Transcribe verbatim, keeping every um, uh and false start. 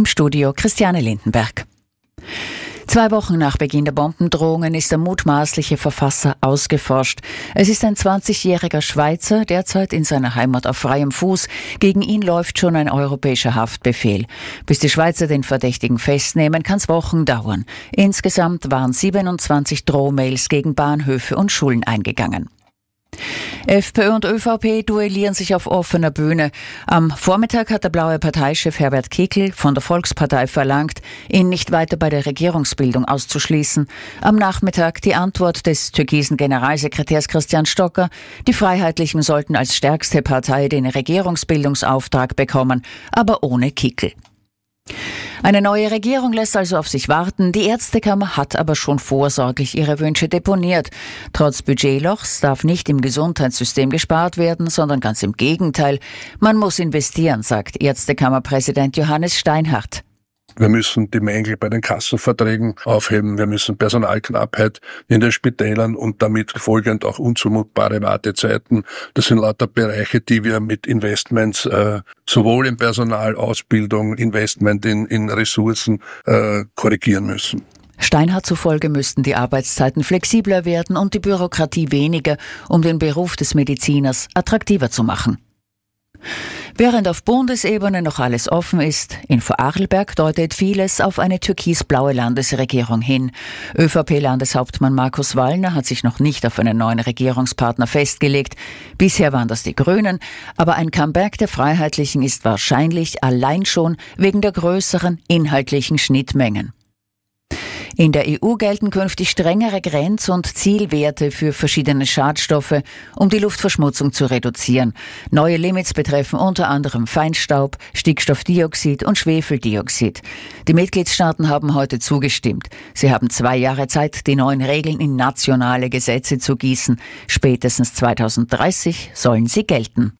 Im Studio Christiane Lindenberg. Zwei Wochen nach Beginn der Bombendrohungen ist der mutmaßliche Verfasser ausgeforscht. Es ist ein zwanzigjähriger Schweizer, derzeit in seiner Heimat auf freiem Fuß. Gegen ihn läuft schon ein europäischer Haftbefehl. Bis die Schweizer den Verdächtigen festnehmen, kann es Wochen dauern. Insgesamt waren siebenundzwanzig Drohmails gegen Bahnhöfe und Schulen eingegangen. FPÖ und ÖVP duellieren sich auf offener Bühne. Am Vormittag hat der blaue Parteichef Herbert Kickl von der Volkspartei verlangt, ihn nicht weiter bei der Regierungsbildung auszuschließen. Am Nachmittag die Antwort des türkisen Generalsekretärs Christian Stocker. Die Freiheitlichen sollten als stärkste Partei den Regierungsbildungsauftrag bekommen, aber ohne Kickl. Eine neue Regierung lässt also auf sich warten. Die Ärztekammer hat aber schon vorsorglich ihre Wünsche deponiert. Trotz Budgetlochs darf nicht im Gesundheitssystem gespart werden, sondern ganz im Gegenteil. Man muss investieren, sagt Ärztekammerpräsident Johannes Steinhardt. Wir müssen die Mängel bei den Kassenverträgen aufheben. Wir müssen Personalknappheit in den Spitälern und damit folgend auch unzumutbare Wartezeiten. Das sind lauter Bereiche, die wir mit Investments äh, sowohl in Personal, Ausbildung, Investment in, in Ressourcen äh, korrigieren müssen. Steinhardt zufolge müssten die Arbeitszeiten flexibler werden und die Bürokratie weniger, um den Beruf des Mediziners attraktiver zu machen. Während auf Bundesebene noch alles offen ist, in Vorarlberg deutet vieles auf eine türkis-blaue Landesregierung hin. ÖVP-Landeshauptmann Markus Wallner hat sich noch nicht auf einen neuen Regierungspartner festgelegt. Bisher waren das die Grünen, aber ein Comeback der Freiheitlichen ist wahrscheinlich allein schon wegen der größeren inhaltlichen Schnittmengen. In der E U gelten künftig strengere Grenz- und Zielwerte für verschiedene Schadstoffe, um die Luftverschmutzung zu reduzieren. Neue Limits betreffen unter anderem Feinstaub, Stickstoffdioxid und Schwefeldioxid. Die Mitgliedstaaten haben heute zugestimmt. Sie haben zwei Jahre Zeit, die neuen Regeln in nationale Gesetze zu gießen. Spätestens zweitausenddreißig sollen sie gelten.